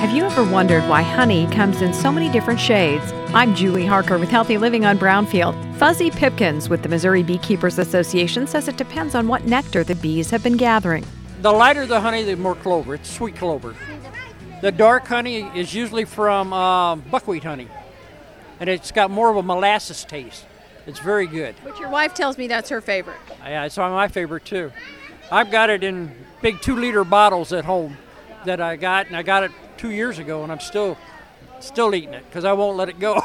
Have you ever wondered why honey comes in so many different shades? I'm Julie Harker with Healthy Living on Brownfield. Fuzzy Pipkins with the Missouri Beekeepers Association says it depends on what nectar the bees have been gathering. The lighter the honey, the more clover. It's sweet clover. The dark honey is usually from buckwheat honey, and it's got more of a molasses taste. It's very good. But your wife tells me that's her favorite. Yeah, it's my favorite too. I've got it in big 2-liter bottles at home that I got, and I got it 2 years ago, and I'm still eating it because I won't let it go.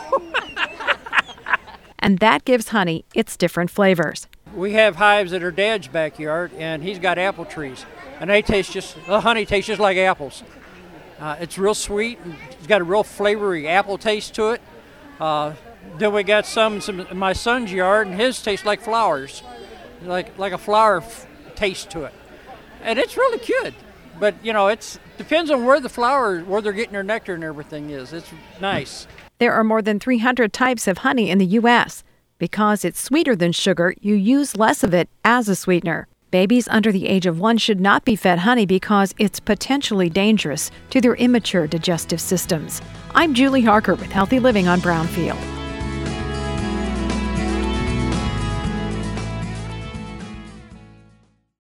And that gives honey its different flavors. We have hives at our dad's backyard, and he's got apple trees, and the honey tastes just like apples. It's real sweet, and it's got a real flavory apple taste to it. Then we got some in my son's yard, and his tastes like flowers, like a flower taste to it, and it's really good. But it depends on where they're getting their nectar and everything is. It's nice. There are more than 300 types of honey in the U.S. Because it's sweeter than sugar, you use less of it as a sweetener. Babies under the age of 1 should not be fed honey because it's potentially dangerous to their immature digestive systems. I'm Julie Harker with Healthy Living on Brownfield.